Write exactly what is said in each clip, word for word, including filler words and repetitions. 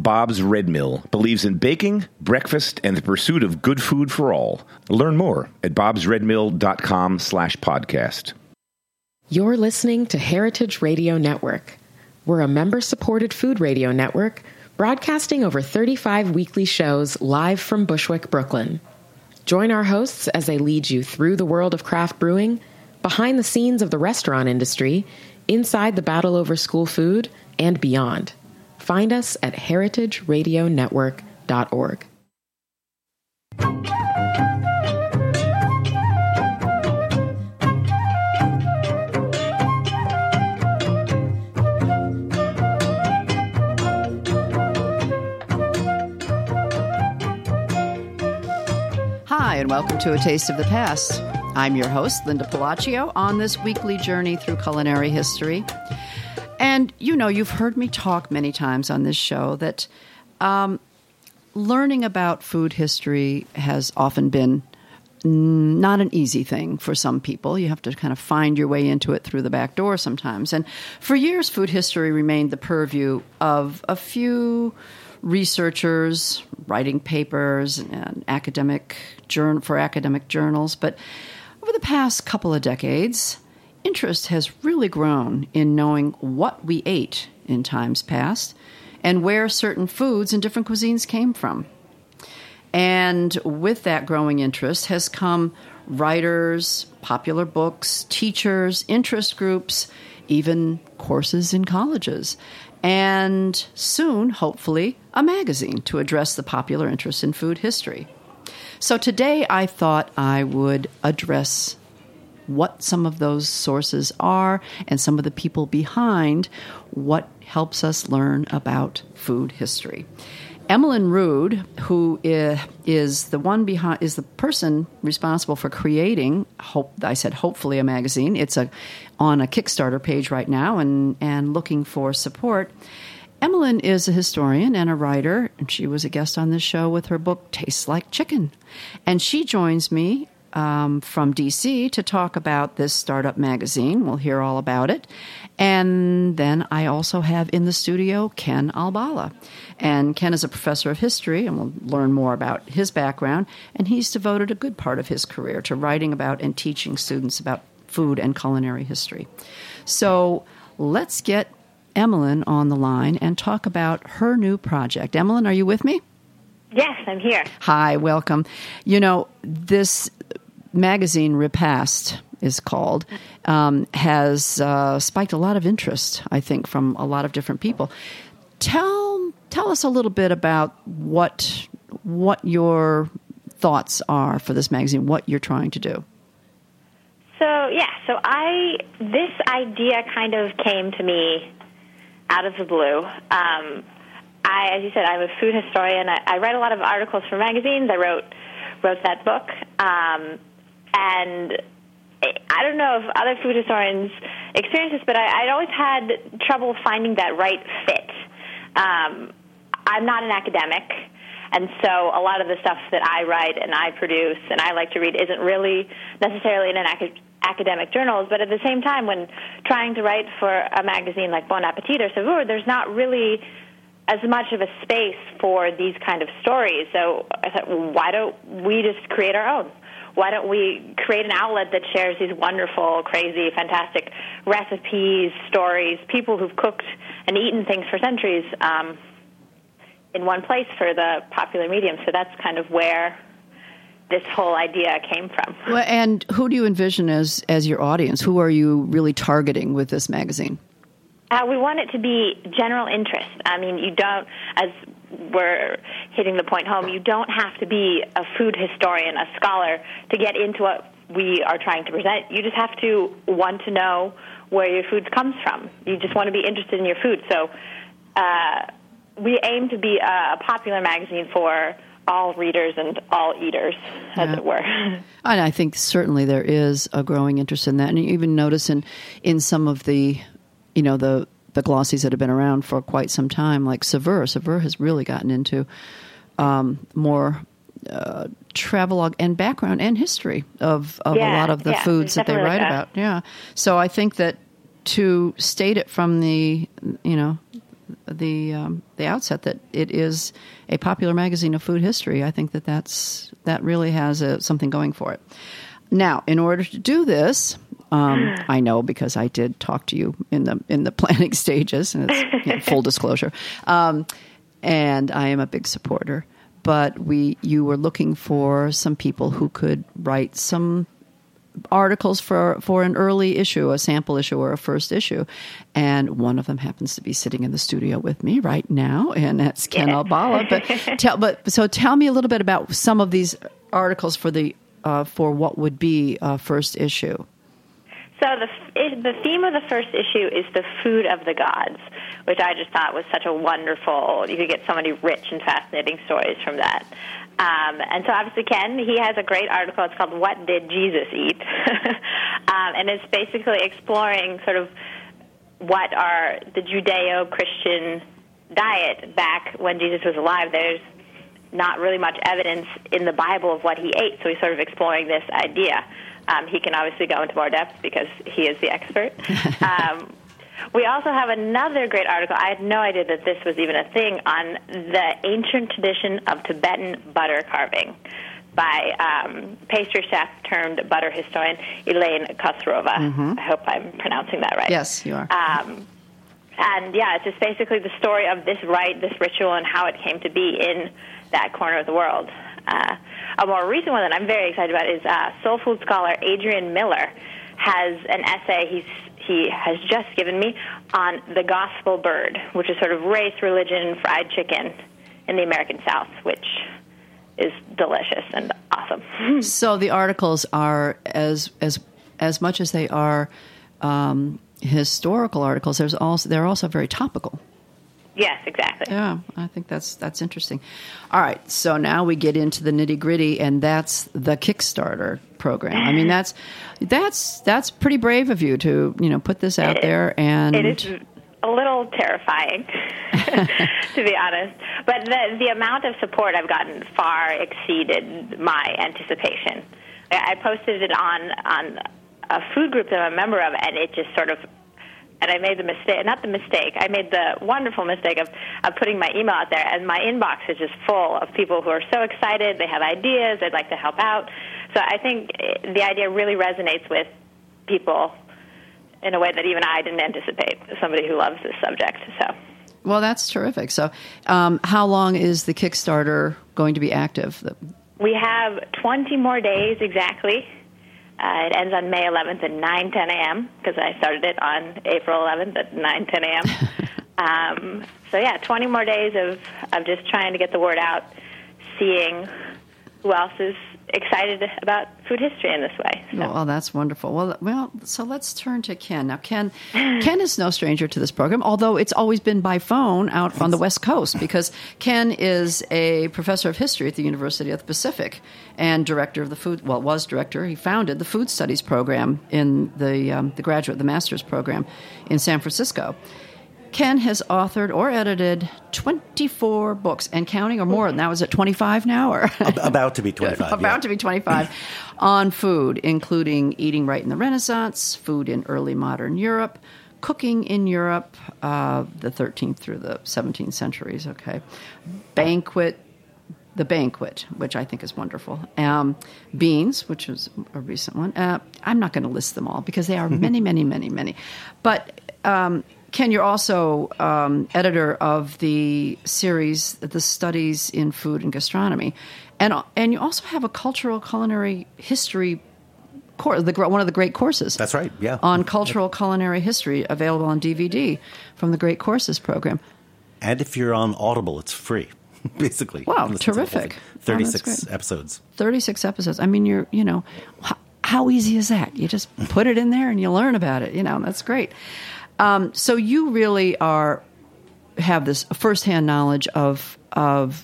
Bob's Red Mill believes in baking, breakfast, and the pursuit of good food for all. Learn more at bobsredmill.com slash podcast. You're listening to Heritage Radio Network. We're a member-supported food radio network broadcasting over thirty-five weekly shows live from Bushwick, Brooklyn. Join our hosts as they lead you through the world of craft brewing, behind the scenes of the restaurant industry, inside the battle over school food, and beyond. Find us at heritage radio network dot org. Hi, and welcome to A Taste of the Past. I'm your host, Linda Pelaccio, on this weekly journey through culinary history. And, you know, you've heard me talk many times on this show that um, learning about food history has often been not an easy thing for some people. You have to kind of find your way into it through the back door sometimes. And for years, food history remained the purview of a few researchers writing papers and academic journal for academic journals. But over the past couple of decades, interest has really grown in knowing what we ate in times past and where certain foods and different cuisines came from. And with that growing interest has come writers, popular books, teachers, interest groups, even courses in colleges, and soon, hopefully, a magazine to address the popular interest in food history. So today I thought I would address what some of those sources are and some of the people behind what helps us learn about food history. Emmelyn Rood, who is the one behind, is the person responsible for creating, hope I said hopefully a magazine. It's a on a Kickstarter page right now and, and looking for support. Emmelyn is a historian and a writer, and she was a guest on this show with her book, Tastes Like Chicken. And she joins me Um, from D C to talk about this startup magazine. We'll hear all about it. And then I also have in the studio Ken Albala. And Ken is a professor of history, and we'll learn more about his background. And he's devoted a good part of his career to writing about and teaching students about food and culinary history. So let's get Emmelyn on the line and talk about her new project. Emmelyn, are you with me? Yes, I'm here. Hi, welcome. You know, this magazine, Repast is called, um, has uh, spiked a lot of interest, I think, from a lot of different people. Tell tell us a little bit about what what your thoughts are for this magazine, what you're trying to do. So, yeah, so I this idea kind of came to me out of the blue. Um, I, as you said, I'm a food historian. I, I write a lot of articles for magazines. I wrote wrote that book. Um, and I don't know if other food historians experience this, but I, I'd always had trouble finding that right fit. Um, I'm not an academic, and so a lot of the stuff that I write and I produce and I like to read isn't really necessarily in an academic academic journals, but at the same time, when trying to write for a magazine like Bon Appetit or Saveur, there's not really as much of a space for these kind of stories. So I thought, well, why don't we just create our own? Why don't we create an outlet that shares these wonderful, crazy, fantastic recipes, stories, people who've cooked and eaten things for centuries um, in one place for the popular medium. So that's kind of where this whole idea came from. Well, and who do you envision as, as your audience? Who are you really targeting with this magazine? Uh, we want it to be general interest. I mean, you don't, as we're hitting the point home, you don't have to be a food historian, a scholar, to get into what we are trying to present. You just have to want to know where your food comes from. You just want to be interested in your food. So uh, we aim to be a popular magazine for all readers and all eaters, as yeah. it were. And I think certainly there is a growing interest in that. And you even notice in, in some of the, you know, the, the glossies that have been around for quite some time, like Saveur. Saveur has really gotten into um, more uh, travelogue and background and history of, of yeah, a lot of the yeah, foods that they write that. about. Yeah. So I think that to state it from the, you know, the um, the outset that it is a popular magazine of food history. I think that that's that really has a, something going for it. Now, in order to do this, um, I know because I did talk to you in the in the planning stages, and it's you know, full disclosure, um, and I am a big supporter. But we, you were looking for some people who could write some articles for, for an early issue, a sample issue, or a first issue. And one of them happens to be sitting in the studio with me right now, and that's Ken yeah. Albala. But tell, but so tell me a little bit about some of these articles for the uh, for what would be a first issue. So the the theme of the first issue is the food of the gods, which I just thought was such a wonderful. You could get so many rich and fascinating stories from that. Um, and so obviously Ken, he has a great article. It's called "What Did Jesus Eat?" um, and it's basically exploring sort of what are the Judeo-Christian diet back when Jesus was alive. There's not really much evidence in the Bible of what he ate, so he's sort of exploring this idea. Um, he can obviously go into more depth because he is the expert. Um, we also have another great article. I had no idea that this was even a thing on the ancient tradition of Tibetan butter carving by um, pastry chef turned butter historian Elaine Kostrova. Mm-hmm. I hope I'm pronouncing that right. Yes, you are. Um, and yeah, it's just basically the story of this rite, this ritual, and how it came to be in that corner of the world. Uh, a more recent one that I'm very excited about is uh, soul food scholar Adrian Miller has an essay he's, he has just given me on the gospel bird, which is sort of race, religion, fried chicken in the American South, which is delicious and awesome. So the articles are as as as much as they are um, historical articles. There's also they're also very topical. Yes, exactly. Yeah, I think that's that's interesting. All right, so now we get into the nitty gritty, and that's the Kickstarter program. I mean, that's that's that's pretty brave of you to you know put this out it, there, and it is a little terrifying, to be honest. But the the amount of support I've gotten far exceeded my anticipation. I posted it on on a food group that I'm a member of, and it just sort of. And I made the mistake, not the mistake, I made the wonderful mistake of, of putting my email out there, and my inbox is just full of people who are so excited, they have ideas, they'd like to help out. So I think the idea really resonates with people in a way that even I didn't anticipate, somebody who loves this subject. So, well, that's terrific. So um, how long is the Kickstarter going to be active? We have twenty more days exactly. Uh, it ends on May eleventh at nine ten a.m. because I started it on April eleventh at nine ten a.m. um, so, yeah, twenty more days of, of just trying to get the word out, seeing who else is excited about food history in this way. So. Well, that's wonderful. Well, well, so let's turn to Ken. Now, Ken, Ken is no stranger to this program, although it's always been by phone out on the West Coast, because Ken is a professor of history at the University of the Pacific and director of the food. Well, was director. He founded the food studies program in the um, the graduate, the master's program in San Francisco. Ken has authored or edited twenty-four books and counting, or more. Now, is it twenty-five now? Or about to be twenty-five. About yeah. to be twenty-five on food, including Eating Right in the Renaissance, Food in Early Modern Europe, Cooking in Europe, uh, the thirteenth through the seventeenth centuries, okay. Banquet, The Banquet, which I think is wonderful. Um, Beans, which was a recent one. Uh, I'm not going to list them all because they are many, many, many, many. But... Um, Ken, you're also um, editor of the series, The Studies in Food and Gastronomy, and and you also have a cultural culinary history course, the, one of the great courses. That's right, yeah. On cultural culinary history, available on D V D from the Great Courses program. And if you're on Audible, it's free, basically. Wow, terrific. thirty-six oh, episodes. thirty-six episodes. I mean, you're, you know, how, how easy is that? You just put it in there and you learn about it. You know, that's great. Um, so you really are have this firsthand knowledge of of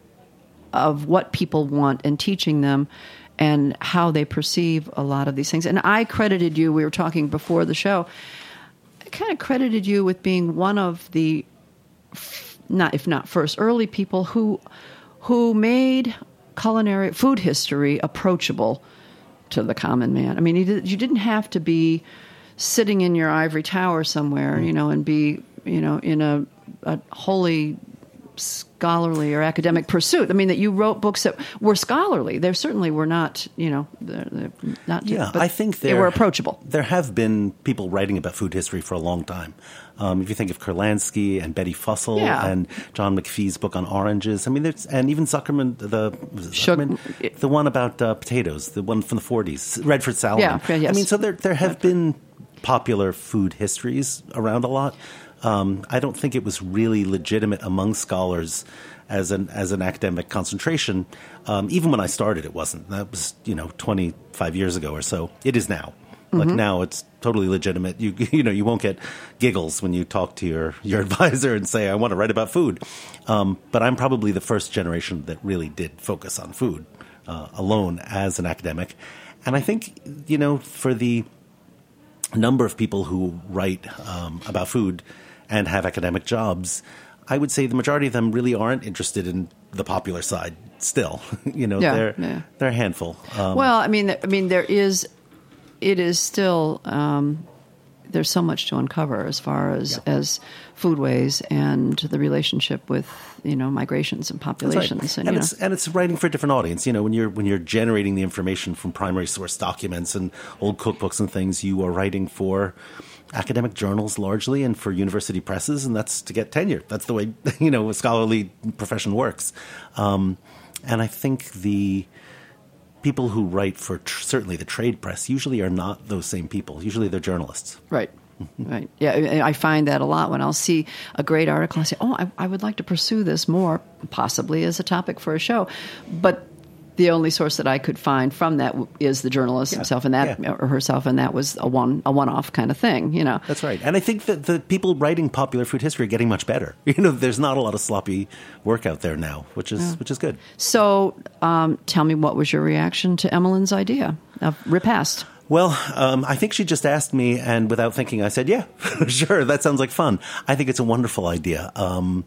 of what people want and teaching them and how they perceive a lot of these things. And I credited you. We were talking before the show. I kind of credited you with being one of the not if not first early people who who made culinary food history approachable to the common man. I mean, you, did, you didn't have to be sitting in your ivory tower somewhere, you know, and be you know, in a, a wholly scholarly or academic pursuit. I mean, that you wrote books that were scholarly. They certainly were not, you know, they're, they're not. Yeah, but I think they were approachable. There have been people writing about food history for a long time. Um, if you think of Kurlansky and Betty Fussell Yeah. and John McPhee's book on oranges, I mean, there's, and even Zuckerman, the was it Shug- Zuckerman? the one about uh, potatoes, the one from the forties, Redford Salomon. Yeah, yes. I mean, so there there have been popular food histories around a lot. Um, I don't think it was really legitimate among scholars as an as an academic concentration. Um, even when I started, it wasn't. That was, you know, twenty-five years ago or so. It is now. Like Mm-hmm. now, it's totally legitimate. You you know, you won't get giggles when you talk to your, your advisor and say, "I want to write about food." Um, but I'm probably the first generation that really did focus on food uh, alone as an academic. And I think, you know, for the number of people who write um, about food and have academic jobs, I would say the majority of them really aren't interested in the popular side still. you know, Yeah, they're yeah. they're a handful. Um, Well, I mean, I mean, there is, it is still, um, there's so much to uncover as far as Yeah. as foodways and the relationship with, you know, migrations and That's right. populations, And, and, you it's know, and it's writing for a different audience. You know, when you're when you're generating the information from primary source documents and old cookbooks and things, you are writing for academic journals largely and for university presses, and that's to get tenure. That's the way, you know, a scholarly profession works. Um, and I think the people who write for tr- certainly the trade press usually are not those same people. Usually they're journalists. right. Right. Yeah, I I find that a lot when I'll see a great article. I say, "Oh, I, I would like to pursue this more, possibly as a topic for a show," but the only source that I could find from that w- is the journalist himself, and that yeah. or herself, and that was a one a one off kind of thing. You know, That's right. And I think that the people writing popular food history are getting much better. You know, there's not a lot of sloppy work out there now, which is which is good. So, um, tell me, what was your reaction to Emmeline's idea of Repast? Well, um, I think she just asked me, and without thinking, I said, yeah, sure, that sounds like fun. I think it's a wonderful idea um,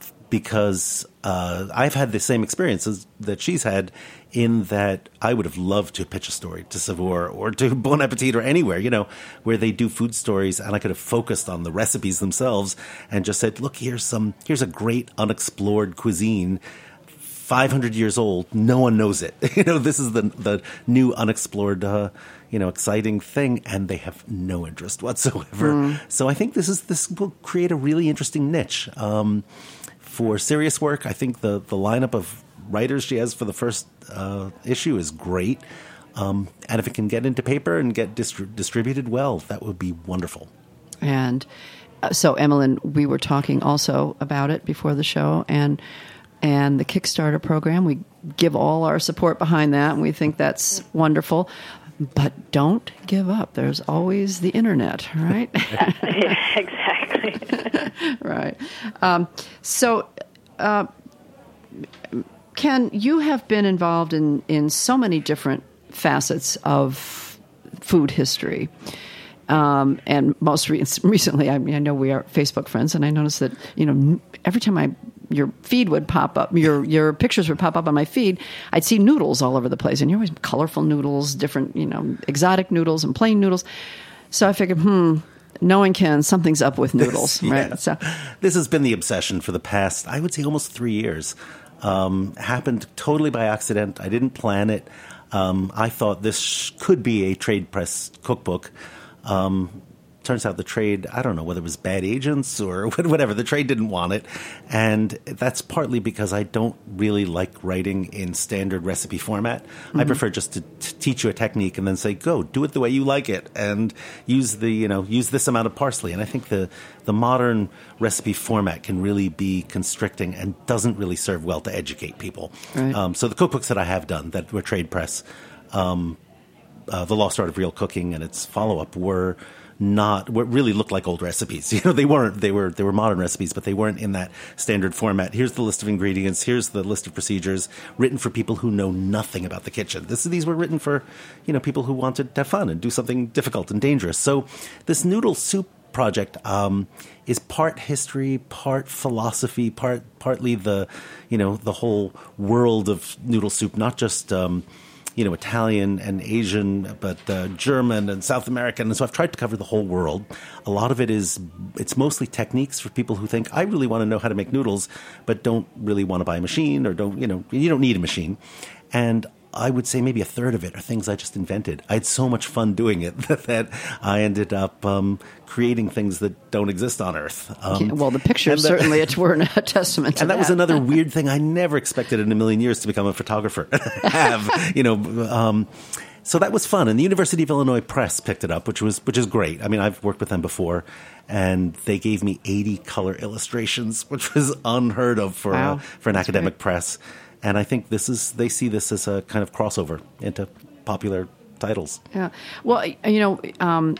because uh, I've had the same experiences that she's had in that I would have loved to pitch a story to Savour or to Bon Appetit or anywhere, you know, where they do food stories, and I could have focused on the recipes themselves and just said, look, here's some, here's a great unexplored cuisine, five hundred years old, no one knows it. You know, this is the the new unexplored, uh, you know, exciting thing, and they have no interest whatsoever. Mm. So I think this is this will create a really interesting niche um, for serious work. I think the the lineup of writers she has for the first uh, issue is great, um, and if it can get into paper and get distri- distributed well, that would be wonderful. And uh, so, Emmeline, we were talking also about it before the show, and and the Kickstarter program. We give all our support behind that, and we think that's wonderful. But don't give up. There's always the internet, right? Yeah, exactly. Right. Um, so, uh, Ken, you have been involved in, in so many different facets of food history. Um, and most re- recently, I mean, I know we are Facebook friends, and I noticed that, you know, every time I your feed would pop up, your your pictures would pop up on my feed, I'd see noodles all over the place, and you're always colorful noodles, different, you know, exotic noodles and plain noodles. So I figured, hmm, knowing Ken, something's up with noodles, Yeah. right? So This has been the obsession for the past, I would say, almost three years. Um, happened totally by accident. I didn't plan it. Um, I thought this could be a trade press cookbook. Um, turns out the trade, I don't know whether it was bad agents or whatever, the trade didn't want it. And that's partly because I don't really like writing in standard recipe format. Mm-hmm. I prefer just to t- teach you a technique and then say, go, do it the way you like it, and use the, you know, use this amount of parsley. And I think the, the modern recipe format can really be constricting and doesn't really serve well to educate people. Right. Um, so the cookbooks that I have done that were trade press, um, uh, The Lost Art of Real Cooking and its follow-up were not what really looked like old recipes. You know, they weren't. They were they were modern recipes, but they weren't in that standard format. Here's the list of ingredients. Here's the list of procedures, written for people who know nothing about the kitchen. This these were written for, you know, people who wanted to have fun and do something difficult and dangerous. So this noodle soup project um, is part history, part philosophy, part partly the, you know, the whole world of noodle soup, not just. Um, you know, Italian and Asian, but uh, German and South American. And so I've tried to cover the whole world. A lot of it is, it's mostly techniques for people who think, I really want to know how to make noodles, but don't really want to buy a machine or don't, you know, you don't need a machine. And I would say maybe a third of it are things I just invented. I had so much fun doing it that I ended up um, creating things that don't exist on Earth. Um, yeah, well, the pictures the, certainly were a testament to and that. that was another weird thing. I never expected in a million years to become a photographer. Have, you know, um, so that was fun. And the University of Illinois Press picked it up, which was which is great. I mean, I've worked with them before, and they gave me eighty color illustrations, which was unheard of for wow. uh, for an That's academic great. press. And I think this is they see this as a kind of crossover into popular titles. Yeah. Well, you know, um,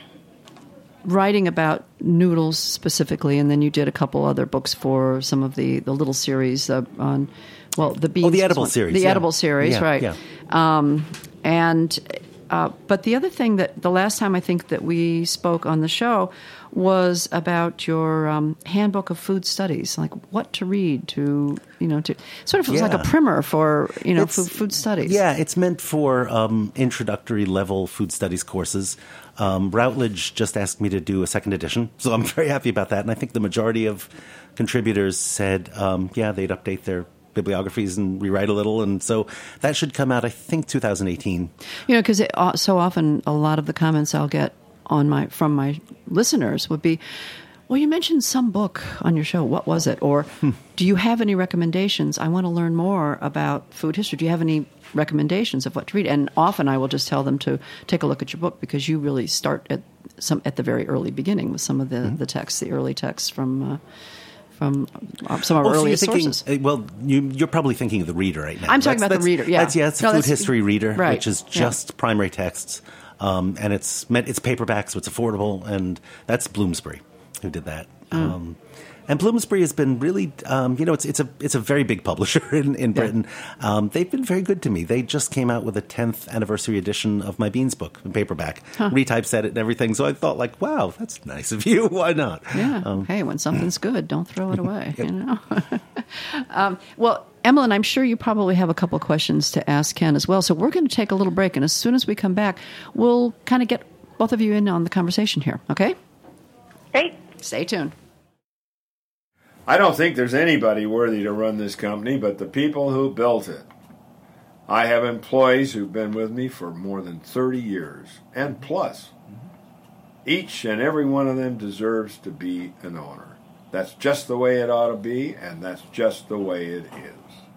writing about noodles specifically, and then you did a couple other books for some of the, the little series uh, on, well, the beans. Oh, the edible one. series. The yeah. edible series, yeah, right. Yeah. Um, and, uh, but the other thing that the last time I think that we spoke on the show was about your um, handbook of food studies, like what to read to, you know, to sort of it was yeah. like a primer for, you know, It's- food, food studies. Yeah, it's meant for um, introductory level food studies courses. Um, Routledge just asked me to do a second edition, so I'm very happy about that. And I think the majority of contributors said, um, yeah, they'd update their bibliographies and rewrite a little. And so that should come out, I think, two thousand eighteen. You know, because uh, so often a lot of the comments I'll get on my from my listeners would be, well, you mentioned some book on your show. What was it? Or do you have any recommendations? I want to learn more about food history. Do you have any recommendations of what to read? And often I will just tell them to take a look at your book because you really start at some at the very early beginning with some of the, mm-hmm. the texts, the early texts from uh, from uh, some of our Oh, so earliest you're thinking, sources. uh, Well, you, you're probably thinking of the Reader right now. I'm talking That's- about the that's- Reader, yeah. That's, yeah, it's a No, food that's- history reader, right, which is yeah. just primary texts. Um, and it's meant, it's paperback, so it's affordable, and that's Bloomsbury who did that. Mm. Um, and Bloomsbury has been really, um, you know, it's it's a it's a very big publisher in, in Britain. Yeah. Um, they've been very good to me. They just came out with a tenth anniversary edition of my Beans book in paperback, huh. retypeset it and everything. So I thought, like, wow, that's nice of you. Why not? Yeah. Um, hey, when something's good, don't throw it away. You know. um, well. Emmeline, I'm sure you probably have a couple of questions to ask Ken as well. So we're going to take a little break, and as soon as we come back, we'll kind of get both of you in on the conversation here, okay? Great. Stay tuned. I don't think there's anybody worthy to run this company but the people who built it. I have employees who've been with me for more than thirty years, and plus. Each and every one of them deserves to be an owner. That's just the way it ought to be, and that's just the way it is.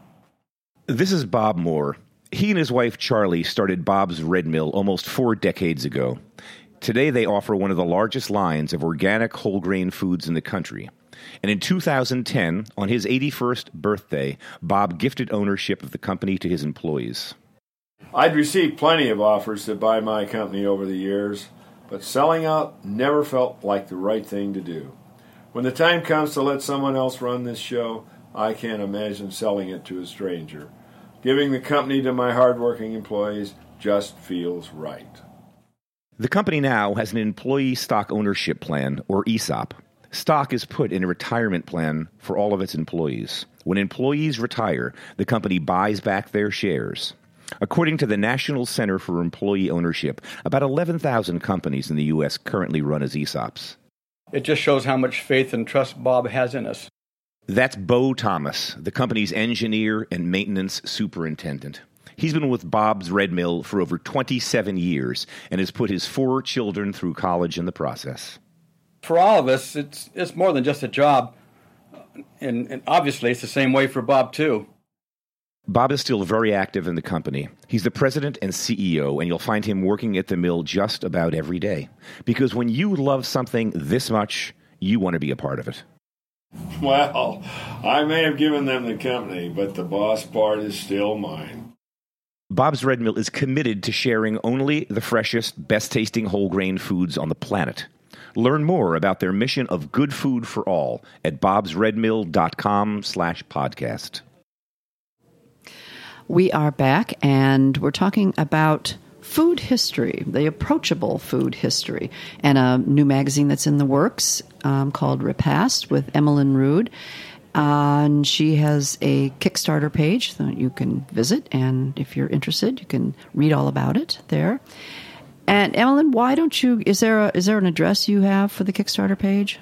This is Bob Moore. He and his wife Charlie started Bob's Red Mill almost four decades ago. Today they offer one of the largest lines of organic whole grain foods in the country. And in two thousand ten, on his eighty-first birthday, Bob gifted ownership of the company to his employees. I'd received plenty of offers to buy my company over the years, but selling out never felt like the right thing to do. When the time comes to let someone else run this show, I can't imagine selling it to a stranger. Giving the company to my hardworking employees just feels right. The company now has an employee stock ownership plan, or E S O P. Stock is put in a retirement plan for all of its employees. When employees retire, the company buys back their shares. According to the National Center for Employee Ownership, about eleven thousand companies in the U S currently run as E S O Ps. It just shows how much faith and trust Bob has in us. That's Bo Thomas, the company's engineer and maintenance superintendent. He's been with Bob's Red Mill for over twenty-seven years and has put his four children through college in the process. For all of us, it's it's more than just a job. And, and obviously, it's the same way for Bob, too. Bob is still very active in the company. He's the president and C E O, and you'll find him working at the mill just about every day. Because when you love something this much, you want to be a part of it. Well, I may have given them the company, but the boss part is still mine. Bob's Red Mill is committed to sharing only the freshest, best-tasting whole grain foods on the planet. Learn more about their mission of good food for all at bobsredmill.com slash podcast. We are back, and we're talking about food history, the approachable food history, and a new magazine that's in the works um, called Repast with Emmeline Rood. And she has a Kickstarter page that you can visit, and if you're interested, you can read all about it there. And Evelyn, why don't you? Is there a, is there an address you have for the Kickstarter page?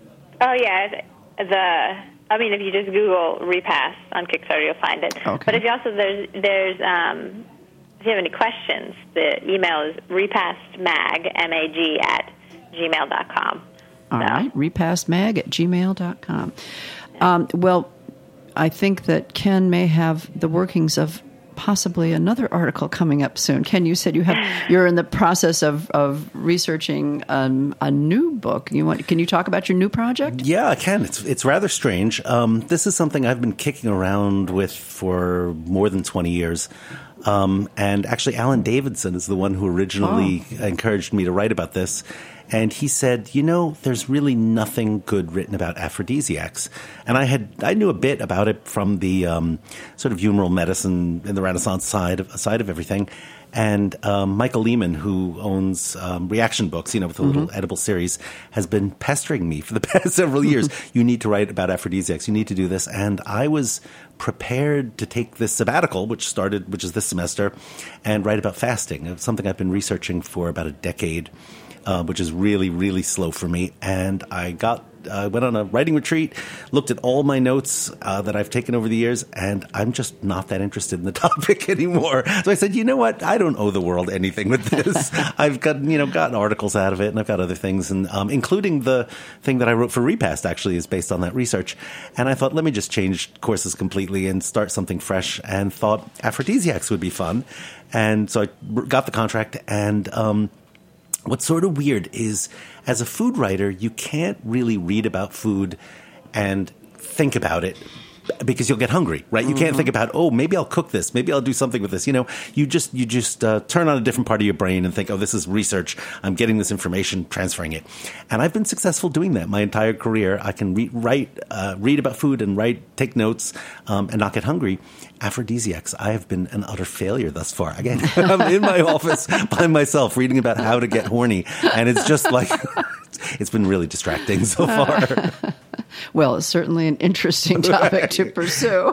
Oh yeah, the. I mean, if you just Google Repass on Kickstarter, you'll find it. Okay. But if you also there's there's um, if you have any questions, the email is repassmag m a g at gmail dot com. All so. right, repassmag at gmail dot com. Um, well, I think that Ken may have the workings of possibly another article coming up soon. Ken, you said you have you're in the process of of researching um, a new book. You want? Can you talk about your new project? Yeah, I can. It's it's rather strange. Um, this is something I've been kicking around with for more than twenty years. Um, and actually, Alan Davidson is the one who originally oh. encouraged me to write about this. And he said, you know, there's really nothing good written about aphrodisiacs. And I had I knew a bit about it from the um, sort of humoral medicine and the Renaissance side of, side of everything. And um, Michael Lehman, who owns um, Reaction Books, you know, with a little mm-hmm. edible series, has been pestering me for the past several years. You need to write about aphrodisiacs. You need to do this. And I was prepared to take this sabbatical, which started, which is this semester, and write about fasting. It's something I've been researching for about a decade. Uh, which is really, really slow for me. And I got, uh, went on a writing retreat, looked at all my notes uh, that I've taken over the years, and I'm just not that interested in the topic anymore. So I said, you know what? I don't owe the world anything with this. I've got, you know, gotten articles out of it, and I've got other things, and um, including the thing that I wrote for Repast actually is based on that research. And I thought, let me just change courses completely and start something fresh, and thought aphrodisiacs would be fun. And so I got the contract, and um, what's sort of weird is, as a food writer, you can't really read about food and think about it because you'll get hungry, right? You mm-hmm. can't think about, oh, maybe I'll cook this, maybe I'll do something with this. You know, you just you just uh, turn on a different part of your brain and think, oh, this is research. I'm getting this information, transferring it, and I've been successful doing that my entire career. I can re- write, uh, read about food and write, take notes, um, and not get hungry. Aphrodisiacs, I have been an utter failure thus far. Again, I'm in my office by myself reading about how to get horny, and it's just like it's been really distracting so far. Well, it's certainly an interesting topic to pursue.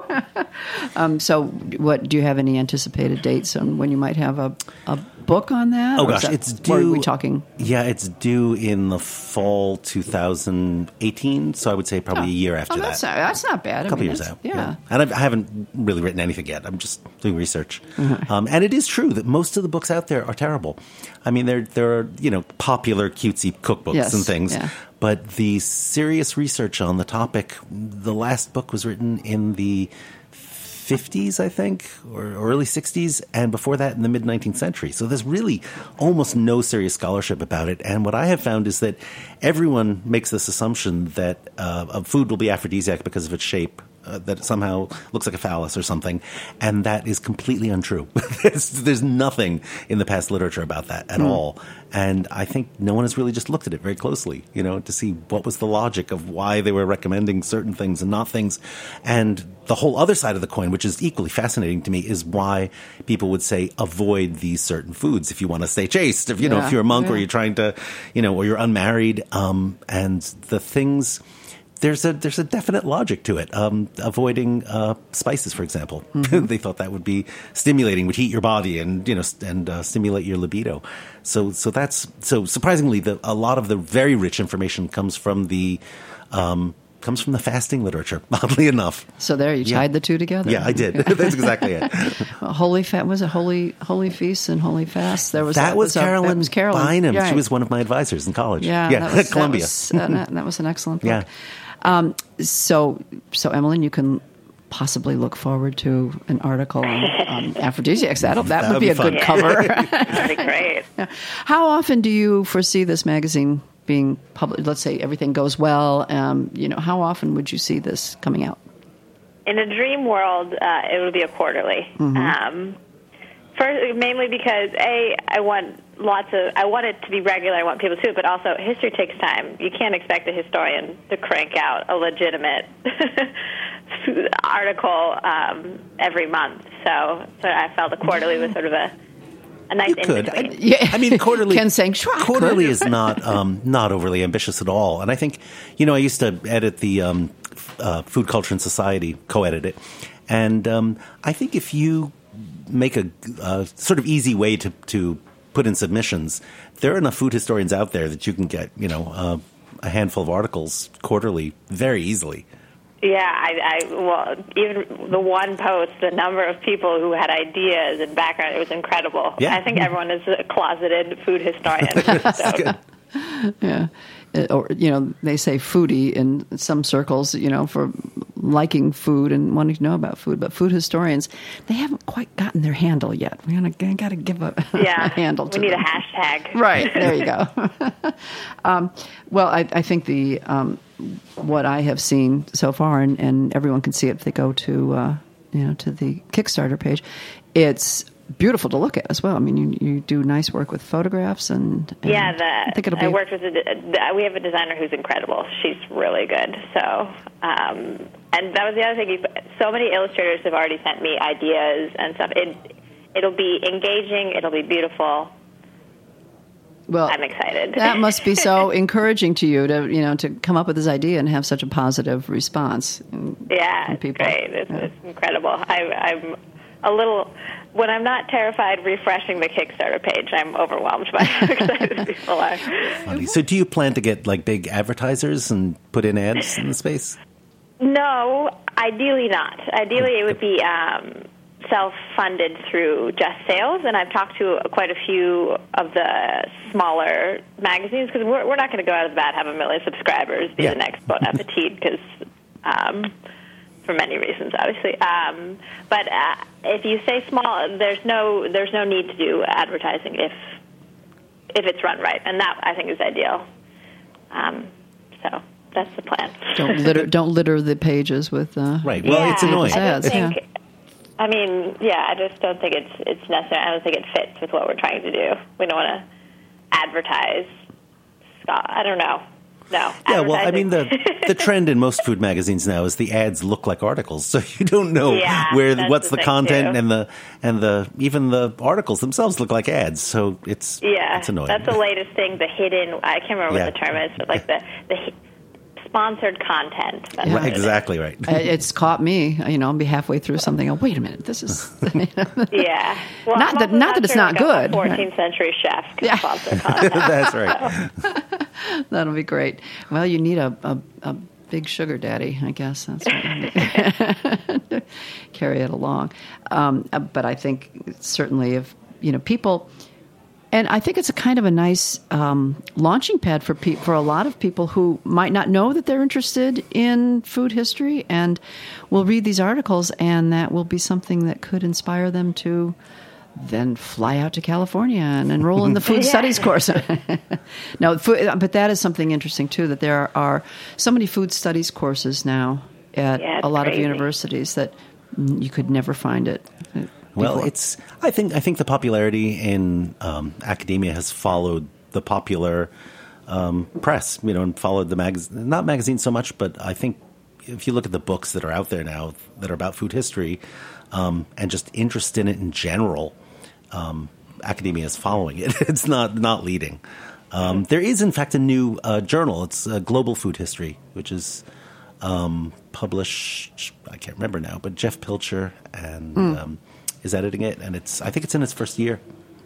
um, so, what do you have any anticipated dates on when you might have a, a book on that? Oh gosh, that, it's due. What are we talking? Yeah, it's due in the fall two thousand eighteen. So I would say probably oh. a year after oh, that's that. Not, that's not bad. A couple I mean, years out. Yeah, yeah. and I've, I haven't really written anything yet. I'm just doing research. Mm-hmm. Um, and it is true that most of the books out there are terrible. I mean, there there are you know popular cutesy cookbooks yes. and things. Yeah. But the serious research on the topic, the last book was written in the fifties, I think, or early sixties, and before that in the mid-nineteenth century. So there's really almost no serious scholarship about it. And what I have found is that everyone makes this assumption that uh, a food will be aphrodisiac because of its shape, uh, that it somehow looks like a phallus or something, and that is completely untrue. there's, there's nothing in the past literature about that at mm. all. And I think no one has really just looked at it very closely, you know, to see what was the logic of why they were recommending certain things and not things. And the whole other side of the coin, which is equally fascinating to me, is why people would say avoid these certain foods if you want to stay chaste, if you know, yeah, if you're a monk yeah. or you're trying to, you know, or you're unmarried. Um, and the things. There's a there's a definite logic to it. Um, avoiding uh, spices, for example, mm-hmm. they thought that would be stimulating, would heat your body, and you know, and uh, stimulate your libido. So so that's so surprisingly, the, a lot of the very rich information comes from the um, comes from the fasting literature. Oddly enough. So there, you tied yeah. the two together. Yeah, I did. That's exactly it. well, holy fat was it holy holy feasts and holy fasts? There was that, that was, was Carolyn, a, that was Carolyn Bynum. Right. She was one of my advisors in college. Yeah, yeah, that was, Columbia. That was, uh, that was an excellent book. Yeah. Um, so, so Emily, you can possibly look forward to an article on, on aphrodisiacs. That'll, that, that would be, be a good cover. That'd be great. Yeah. How often do you foresee this magazine being published? Let's say everything goes well. Um, you know, how often would you see this coming out? In a dream world, uh, it would be a quarterly. Mm-hmm. Um, first, mainly because a I want. Lots of. I want it to be regular. I want people to, but also history takes time. You can't expect a historian to crank out a legitimate article um, every month. So, so I felt a quarterly was sort of a a nice. You could. I, yeah. I mean, quarterly. Ken saying, sure, quarterly is not um, not overly ambitious at all. And I think, you know, I used to edit the um, uh, Food Culture and Society co-edit it. And um, I think if you make a, a sort of easy way to, to put in submissions, there are enough food historians out there that you can get, you know, uh, a handful of articles quarterly very easily. Yeah, I, I well, even the one post, the number of people who had ideas and background, it was incredible. Yeah. I think everyone is a closeted food historian. So. Yeah. Uh, Or, you know, they say foodie in some circles, you know, for liking food and wanting to know about food. But food historians, they haven't quite gotten their handle yet. We're going to got to give a, Yeah, a handle to we need them. a hashtag. Right, there you go. um, well, I, I think the um, what I have seen so far, and, and everyone can see it if they go to, uh, you know, to the Kickstarter page, it's beautiful to look at as well. I mean, you, you do nice work with photographs, and, and Yeah, the, I think it'll be. I worked with a, the, we have a designer who's incredible. She's really good. So, um, and that was the other thing. So many illustrators have already sent me ideas and stuff. It it'll be engaging. It'll be beautiful. Well, I'm excited. That must be so encouraging to you to you know to come up with this idea and have such a positive response. Yeah, from it's people. great. It's, Yeah. it's incredible. I, I'm a little. When I'm not terrified refreshing the Kickstarter page, I'm overwhelmed by how excited people are. Funny. So do you plan to get like big advertisers and put in ads in the space? No, ideally not. Ideally, it would be um, self-funded through just sales, and I've talked to quite a few of the smaller magazines, because we're, we're not going to go out of the bat, have a million subscribers, be Yeah. the next Bon Appetit, because um, for many reasons, obviously. Um, but uh, if you say small, there's no there's no need to do advertising if if it's run right, and that I think is ideal. Um, so that's the plan. Don't litter don't litter the pages with uh, Right. Well, yeah, it's annoying. I don't Ads, think. yeah. I mean, yeah, I just don't think it's it's necessary. I don't think it fits with what we're trying to do. We don't want to advertise. Scott, I don't know. No. Yeah, well, I mean, the advertising. the trend in most food magazines now is the ads look like articles, so you don't know Yeah, where that's what's the the, thing, content, too. and the and the even the articles themselves look like ads. So it's Yeah, it's annoying. that's the latest thing. The hidden. I can't remember Yeah. what the term is, but like the the hi- sponsored content. That's Right, what it is. exactly right. Uh, It's caught me. You know, I'll be halfway through something. Oh, wait a minute. This is Yeah. Well, Not I'm that- also not that it's sure, not like, a- good. A fourteenth century chef can Yeah. sponsor content. That's right. that'll be great. Well, you need a, a, a big sugar daddy, I guess. That's what carry it along. Um, uh, but I think certainly if you know people. And I think it's a kind of a nice um, launching pad for pe- for a lot of people who might not know that they're interested in food history, and will read these articles, and that will be something that could inspire them to then fly out to California and enroll in the food Yeah. studies course. No, food, but that is something interesting too. That there are so many food studies courses now at Yeah, it's a lot crazy. of universities that mm, you could never find it. Well, before. it's. I think. I think the popularity in um, academia has followed the popular um, press. You know, and followed the magazine. Not magazines so much, but I think if you look at the books that are out there now that are about food history um, and just interest in it in general, um, academia is following it. It's not not leading. Um, there is, in fact, a new uh, journal. It's uh, Global Food History, which is um, published. I can't remember now, but Jeff Pilcher and. Um, is editing it, and it's. I think it's in its first year.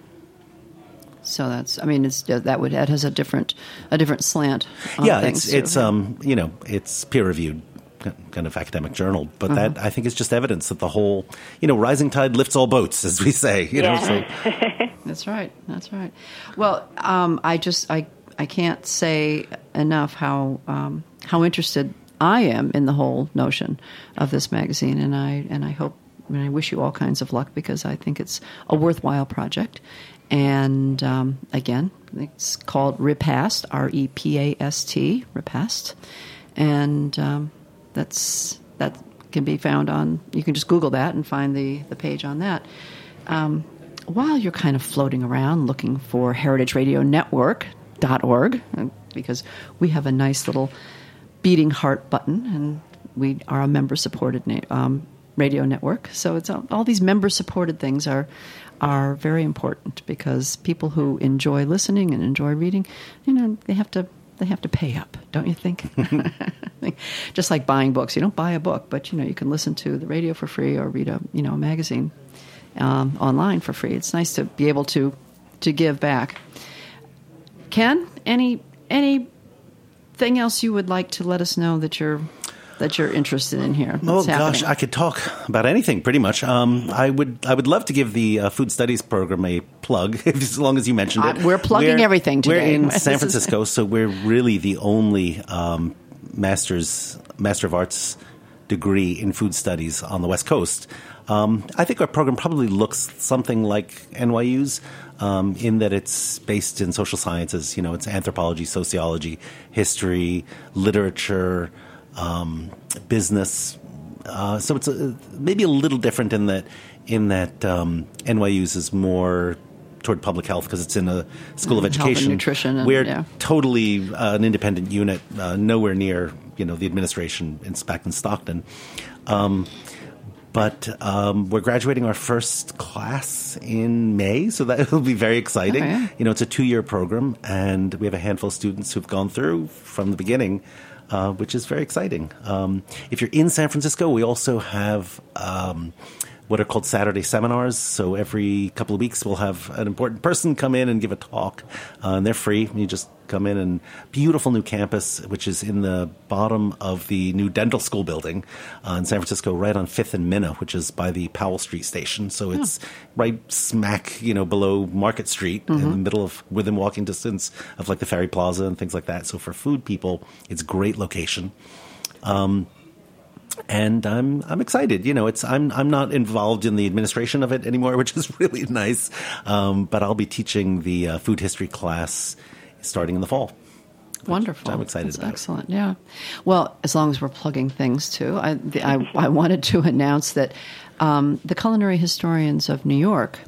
So that's. I mean, it's that would that has a different a different slant. On yeah, things it's too. it's um you know it's peer reviewed kind of academic journal, but that I think is just evidence that the whole you know rising tide lifts all boats, as we say. You know, so That's right. That's right. Well, um, I just I I can't say enough how um, how interested I am in the whole notion of this magazine, and I and I hope. And I wish you all kinds of luck because I think it's a worthwhile project. And um, again, it's called Repast, R E P A S T, Repast. And um, that's that can be found on, you can just Google that and find the, the page on that. Um, while you're kind of floating around looking for heritage radio network dot org, because we have a nice little beating heart button, and we are a member-supported na- um radio network, so it's all, all these member-supported things are are very important because people who enjoy listening and enjoy reading, you know, they have to they have to pay up, don't you think? They something. Just like buying books. You don't buy a book, but, you know, you can listen to the radio for free or read a, you know, a magazine um, online for free. It's nice to be able to to give back. Ken, any anything else you would like to let us know that you're that you're interested in here? Oh What's gosh, happening? I could talk about anything pretty much. Um, I would I would love to give the uh, food studies program a plug, as long as you mentioned it. Uh, we're plugging everything today. We're in This San is- Francisco, so we're really the only um, master's Master of Arts degree in food studies on the West Coast. Um, I think our program probably looks something like N Y U's. Um, in that it's based in social sciences. You know, it's anthropology, sociology, history, literature, um, business. Uh, so it's a, maybe a little different in that in that um, N Y U's is more toward public health because it's in a school of Health and education. nutrition and- We're yeah. totally uh, an independent unit, uh, nowhere near you know the administration in back in Stockton. Um, But um, we're graduating our first class in May, so that will be very exciting. Oh, yeah. You know, it's a two-year program, and we have a handful of students who've gone through from the beginning, uh, which is very exciting. Um, if you're in San Francisco, we also have um, what are called Saturday seminars. So every couple of weeks, we'll have an important person come in and give a talk, uh, and they're free. You just come in, and beautiful new campus, which is in the bottom of the new dental school building uh, in San Francisco, right on Fifth and Minna, which is by the Powell Street station. So it's right smack, you know, below Market Street, Mm-hmm. in the middle of within walking distance of like the Ferry Plaza and things like that. So for food people, it's a great location. Um, And I'm I'm excited. You know, it's I'm I'm not involved in the administration of it anymore, which is really nice. Um, but I'll be teaching the uh, food history class starting in the fall. Wonderful. I'm excited That's about. excellent. Yeah. Well, as long as we're plugging things too, I the, I, I wanted to announce that um, the Culinary Historians of New York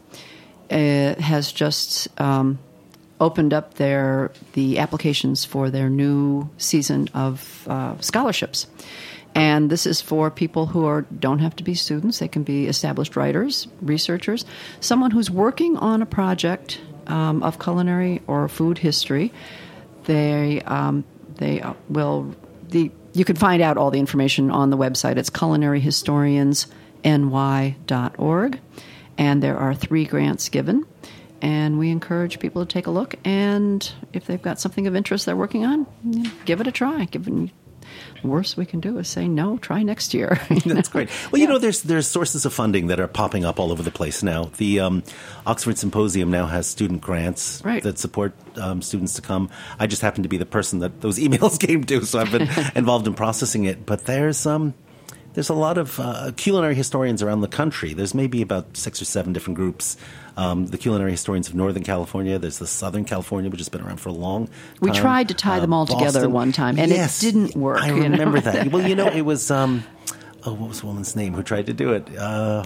uh, has just um, opened up their the applications for their new season of uh, scholarships. And this is for people who are don't have to be students. They can be established writers, researchers, someone who's working on a project um, of culinary or food history. They um, they will the you can find out all the information on the website. It's culinary historians n y dot org, and there are three grants given. And we encourage people to take a look. And if they've got something of interest they're working on, you know, give it a try. Give it. The worst we can do is say no. Try next year. That's great. Well, you know, there's there's sources of funding that are popping up all over the place now. The um, Oxford Symposium now has student grants Right. that support um, students to come. I just happen to be the person that those emails came to, so I've been involved in processing it. But there's um, there's a lot of uh, culinary historians around the country. There's maybe about six or seven different groups. Um, the culinary historians of Northern California. There's the Southern California, which has been around for a long time. We tried to tie them all together Boston. one time, and it Yes, didn't work, I you know? remember that. Well, you know, it was, um, oh, what was the woman's name who tried to do it? Uh,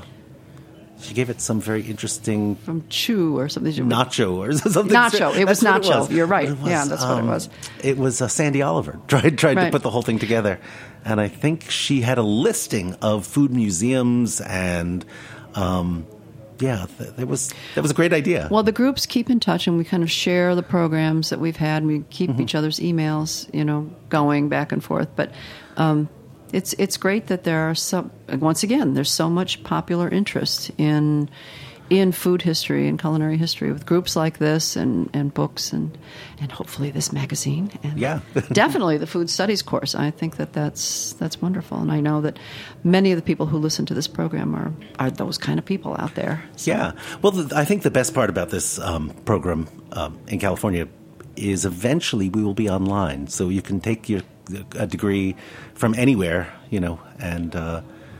she gave it some very interesting From Chew or something. nacho or something. Nacho. It was That's what nacho. You're right. It was, Yeah, that's what it um, was. It was uh, Sandy Oliver tried tried Right. to put the whole thing together, and I think she had a listing of food museums and. Um, Yeah, th- that was that was a great idea. Well, the groups keep in touch, and we kind of share the programs that we've had. And we keep Mm-hmm. each other's emails, you know, going back and forth. But um, it's it's great that there are some. Once again, there's so much popular interest in in food history and culinary history with groups like this, and, and books, and and hopefully this magazine. And Yeah. definitely the food studies course. I think that that's that's wonderful, and I know that many of the people who listen to this program are are those kind of people out there. So- Yeah. Well, the, I think the best part about this um, program um, in California is eventually we will be online, so you can take your a degree from anywhere, you know, and uh,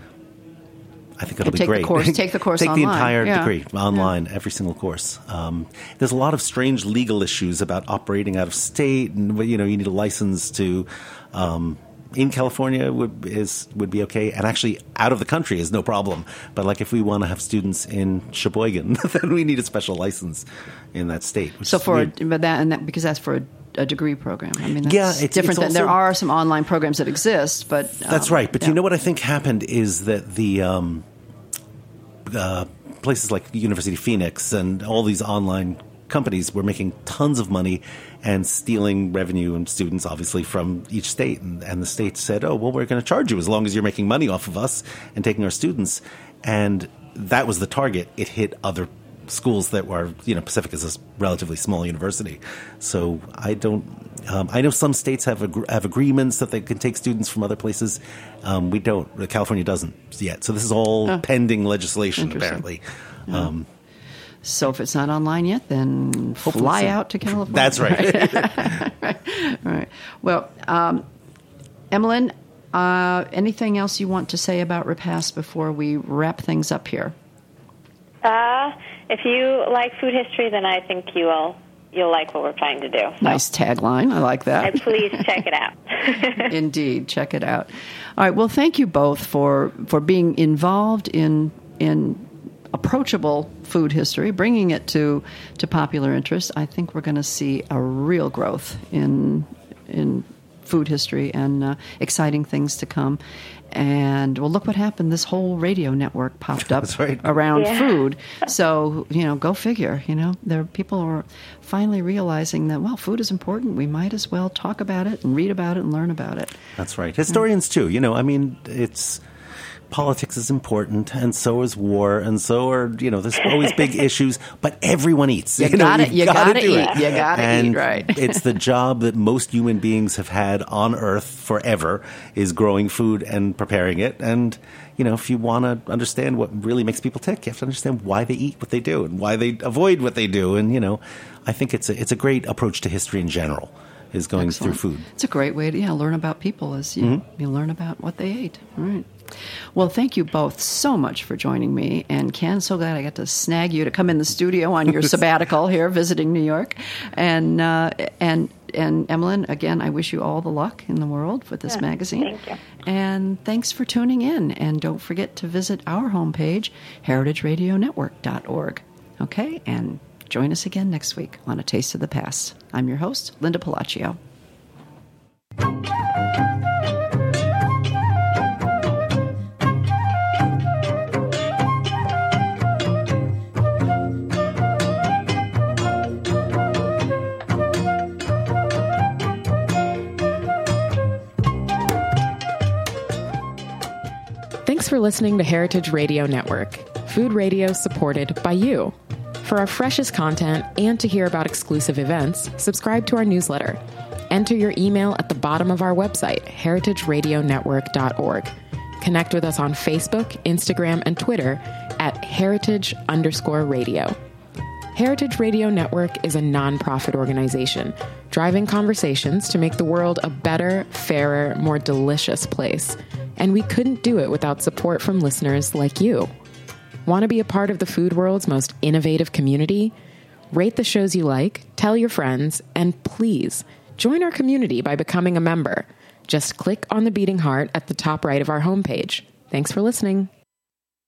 I think it'll be take the great. course- take the course take online. the entire Yeah. degree online, every single course. Um, there's a lot of strange legal issues about operating out of state, and you know, you need a license to. Um, in California would is would be okay, and actually out of the country is no problem. But like if we want to have students in Sheboygan, then we need a special license in that state. Which So is for weird. but that and that because that's for a, a degree program. I mean, that's Yeah, it's- different. it's than, there also- are some online programs that exist, but um, That's right. But yeah. you know what I think happened is that the um, uh, places like University of Phoenix and all these online companies were making tons of money and stealing revenue and students, obviously, from each state. And, and the states said, oh, well, we're going to charge you as long as you're making money off of us and taking our students. And that was the target. It hit other schools that were, you know, Pacific is a relatively small university. So I don't, um, I know some states have ag- have agreements that they can take students from other places. Um, we don't. California doesn't yet. So this is all oh. pending legislation, apparently. Yeah. Um, so if it's not online yet, then fly so. out to California. That's right. right. right. Well, um, Emmeline, uh, anything else you want to say about Repast before we wrap things up here? Uh, if you like food history, then I think you will you'll like what we're trying to do. So. Nice tagline. I like that. And please check it out. Indeed, check it out. All right. Well, thank you both for for being involved in in approachable food history, bringing it to to popular interest. I think we're going to see a real growth in in food history and uh, exciting things to come. And, well, look what happened. This whole radio network popped up right. around yeah. food. So, you know, go figure. You know, there are people who are finally realizing that, well, food is important. We might as well talk about it and read about it and learn about it. That's right. Historians, too. You know, I mean, it's... Politics is important, and so is war, and so are, you know, there's always big issues, but everyone eats. You, you got know, it. You got to do eat. It. You got to eat, right. It's the job that most human beings have had on Earth forever, is growing food and preparing it. And, you know, if you want to understand what really makes people tick, you have to understand why they eat what they do and why they avoid what they do. And, you know, I think it's a, it's a great approach to history in general, is going Excellent. through food. It's a great way to yeah, learn about people as you, mm-hmm. you learn about what they ate. All right. Well, thank you both so much for joining me. And Ken, so glad I got to snag you to come in the studio on your sabbatical here, visiting New York. And uh, and and Emmeline, again, I wish you all the luck in the world with this yeah, magazine. Thank you. And thanks for tuning in. And don't forget to visit our homepage, heritage radio network dot org. Okay? And join us again next week on A Taste of the Past. I'm your host, Linda Palacio. Thanks for listening to Heritage Radio Network, food radio supported by you. For our freshest content and to hear about exclusive events, subscribe to our newsletter. Enter your email at the bottom of our website, heritage radio network dot org. Connect with us on Facebook, Instagram, and Twitter at heritage underscore radio. Heritage Radio Network is a nonprofit organization driving conversations to make the world a better, fairer, more delicious place. And we couldn't do it without support from listeners like you. Want to be a part of the food world's most innovative community? Rate the shows you like, tell your friends, and please join our community by becoming a member. Just click on the beating heart at the top right of our homepage. Thanks for listening.